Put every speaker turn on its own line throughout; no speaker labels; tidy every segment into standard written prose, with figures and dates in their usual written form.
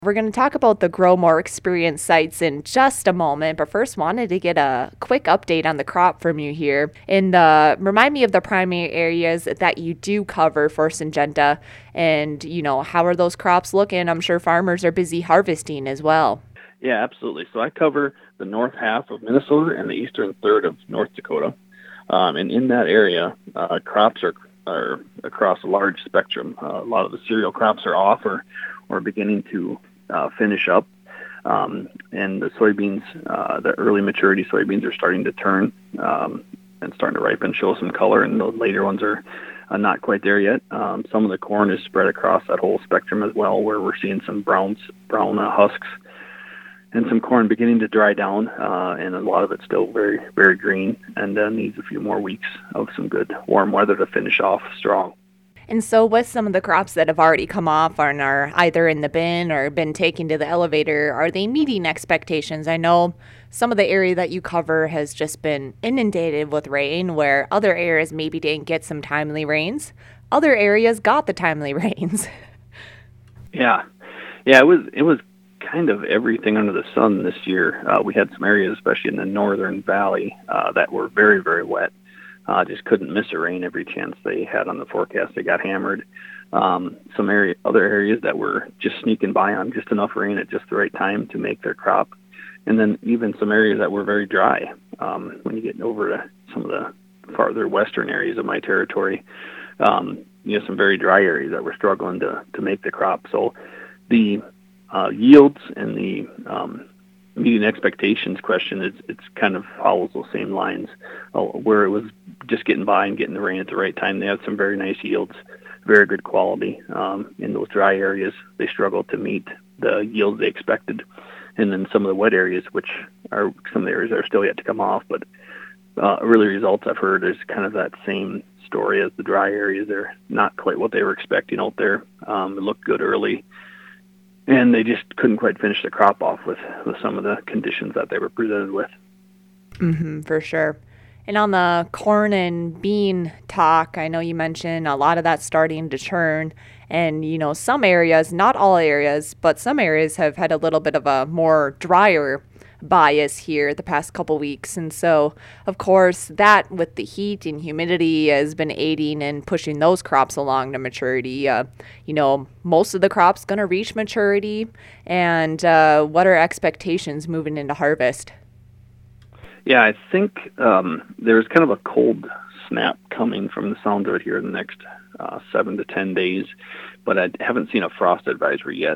We're going to talk about the Grow More Experience sites in just a moment, but first wanted to get a quick update on the crop from you here. And remind me of the primary areas that you do cover for Syngenta, and how are those crops looking? I'm sure farmers are busy harvesting as well.
Yeah, absolutely. So I cover the north half of Minnesota and the eastern third of North Dakota. And in that area, crops are across a large spectrum. A lot of the cereal crops are off or beginning to finish up. And the soybeans, the early maturity soybeans are starting to turn and starting to ripen, show some color, and the later ones are not quite there yet. Some of the corn is spread across that whole spectrum as well, where we're seeing some brown husks and some corn beginning to dry down, and a lot of it's still very, very green and needs a few more weeks of some good warm weather to finish off strong.
And so, with some of the crops that have already come off and are either in the bin or been taken to the elevator, are they meeting expectations? I know some of the area that you cover has just been inundated with rain, where other areas maybe didn't get some timely rains. Other areas got the timely rains.
Yeah, it was kind of everything under the sun this year. We had some areas, especially in the northern valley, that were very, very wet. Just couldn't miss a rain every chance they had on the forecast. They got hammered. Other areas that were just sneaking by on just enough rain at just the right time to make their crop. And then even some areas that were very dry. When you get over to some of the farther western areas of my territory, some very dry areas that were struggling to make the crop. So the yields and the meeting expectations question, it's kind of follows those same lines. Where it was just getting by and getting the rain at the right time, they had some very nice yields, very good quality. In those dry areas, they struggled to meet the yields they expected. And then some of the wet areas, which are some of the areas that are still yet to come off, but early results I've heard is kind of that same story as the dry areas. They're not quite what they were expecting out there. It looked good early, and they just couldn't quite finish the crop off with some of the conditions that they were presented with.
For sure. And on the corn and bean talk, I know you mentioned a lot of that's starting to turn. And, some areas, not all areas, but some areas have had a little bit of a more drier bias here the past couple weeks. And so, of course, that with the heat and humidity has been aiding and pushing those crops along to maturity. Most of the crops going to reach maturity. And what are expectations moving into harvest?
Yeah, I think there's kind of a cold snap coming from the sound of it here in the next 7 to 10 days, but I haven't seen a frost advisory yet.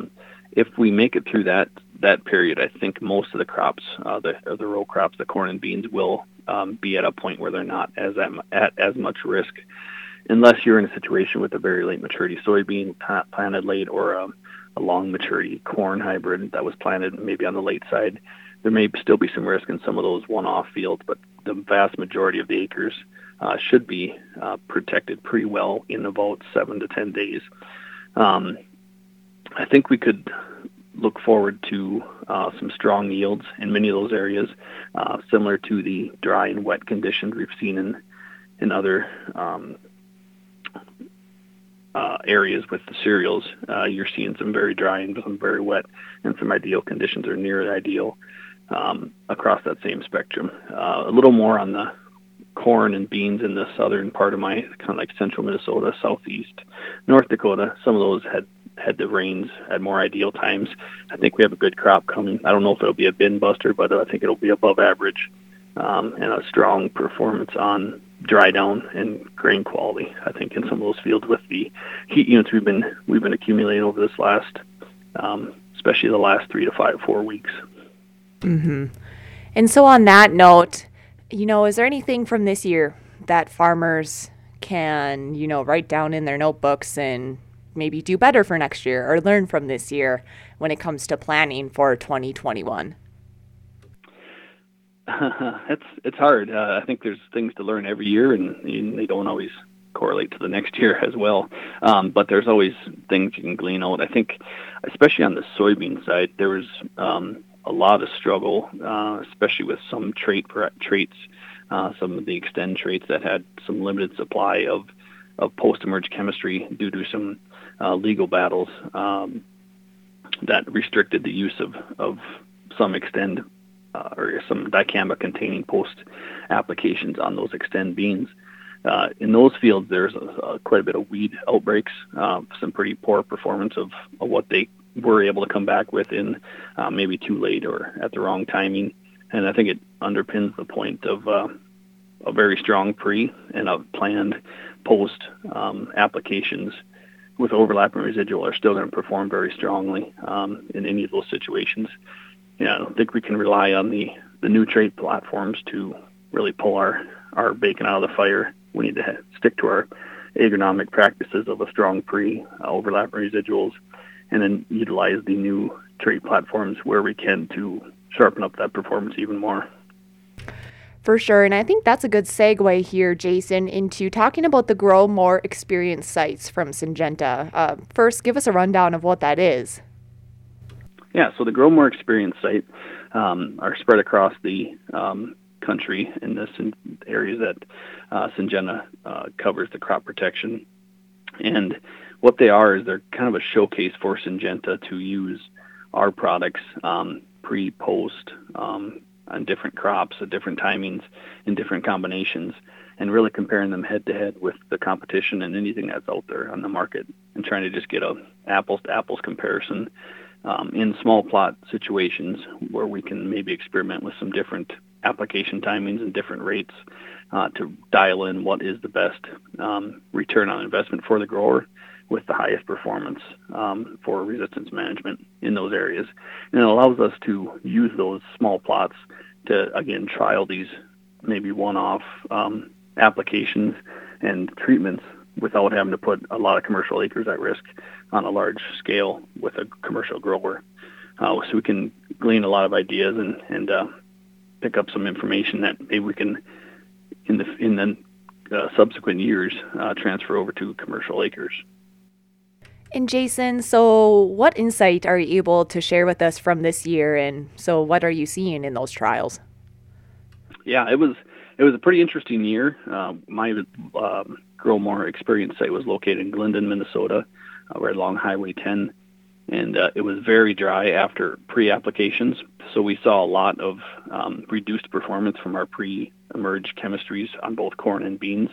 If we make it through that period, I think most of the crops, the row crops, the corn and beans, will be at a point where they're not at as much risk, unless you're in a situation with a very late maturity soybean planted late, or a long maturity corn hybrid that was planted maybe on the late side. There may still be some risk in some of those one-off fields, but the vast majority of the acres should be protected pretty well in about 7 to 10 days. I think we could look forward to some strong yields in many of those areas, similar to the dry and wet conditions we've seen in other areas with the cereals. You're seeing some very dry and some very wet, and some ideal conditions or near ideal across that same spectrum. A little more on the corn and beans in the southern part of my kind of like central Minnesota, southeast North Dakota. Some of those had the rains at more ideal times. I think we have a good crop coming. I don't know if it'll be a bin buster, but I think it'll be above average, and a strong performance on dry down and grain quality. I think in some of those fields with the heat units we've been accumulating over this last, especially the last 4 weeks.
Mm-hmm. And so on that note, is there anything from this year that farmers can, write down in their notebooks and maybe do better for next year, or learn from this year when it comes to planning for 2021?
It's hard. I think there's things to learn every year, and they don't always correlate to the next year as well. But there's always things you can glean out. I think, especially on the soybean side, there was a lot of struggle, especially with some traits, some of the Extend traits that had some limited supply of post-emerge chemistry due to some legal battles that restricted the use of some Xtend or some dicamba containing post applications on those Xtend beans. In those fields, there's quite a bit of weed outbreaks, some pretty poor performance of what they were able to come back with in maybe too late or at the wrong timing. And I think it underpins the point of a very strong pre and a planned post applications with overlapping residual are still going to perform very strongly in any of those situations. I don't think we can rely on the new trait platforms to really pull our bacon out of the fire. We need to stick to our agronomic practices of a strong pre, overlapping residuals, and then utilize the new trait platforms where we can to sharpen up that performance even more.
For sure, and I think that's a good segue here, Jason, into talking about the Grow More Experience sites from Syngenta. First, give us a rundown of what that is.
Yeah, so the Grow More Experience site are spread across the country in the areas that Syngenta covers the crop protection. And what they are is they're kind of a showcase for Syngenta to use our products pre, post, on different crops at different timings in different combinations, and really comparing them head to head with the competition and anything that's out there on the market, and trying to just get a apples to apples comparison in small plot situations where we can maybe experiment with some different application timings and different rates to dial in what is the best return on investment for the grower with the highest performance for resistance management in those areas. And it allows us to use those small plots to, again, trial these maybe one-off applications and treatments without having to put a lot of commercial acres at risk on a large scale with a commercial grower. So we can glean a lot of ideas and pick up some information that maybe we can, in the subsequent years, transfer over to commercial acres.
And Jason, so what insight are you able to share with us from this year? And so what are you seeing in those trials?
Yeah, it was a pretty interesting year. My Grow More Experience site was located in Glendon, Minnesota, right along Highway 10. And it was very dry after pre-applications. So we saw a lot of reduced performance from our pre-emerge chemistries on both corn and beans.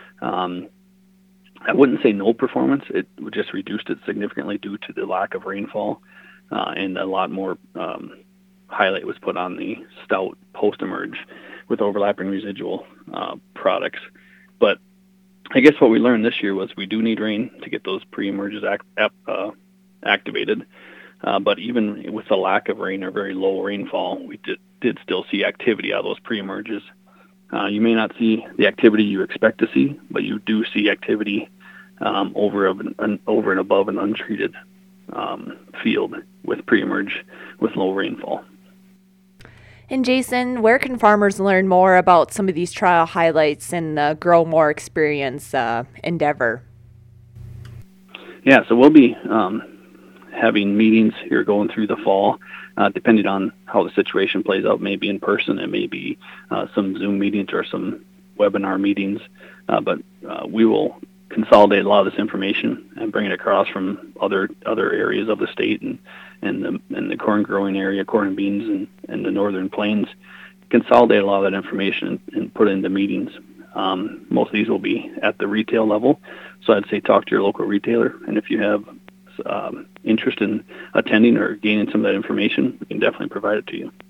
I wouldn't say no performance. It just reduced it significantly due to the lack of rainfall, and a lot more highlight was put on the stout post-emerge with overlapping residual products. But I guess what we learned this year was we do need rain to get those pre-emerges activated. But even with the lack of rain or very low rainfall, we did still see activity out of those pre-emerges. You may not see the activity you expect to see, but you do see activity over and above an untreated field with pre-emerge with low rainfall.
And Jason, where can farmers learn more about some of these trial highlights in the Grow More Experience endeavor?
Yeah, so we'll be having meetings here going through the fall, depending on how the situation plays out, maybe in person, it may be some Zoom meetings or some webinar meetings, but we will consolidate a lot of this information and bring it across from other areas of the state and the corn growing area, corn and beans and the northern plains, consolidate a lot of that information and put it into meetings. Most of these will be at the retail level, so I'd say talk to your local retailer, and if you have interest in attending or gaining some of that information, we can definitely provide it to you.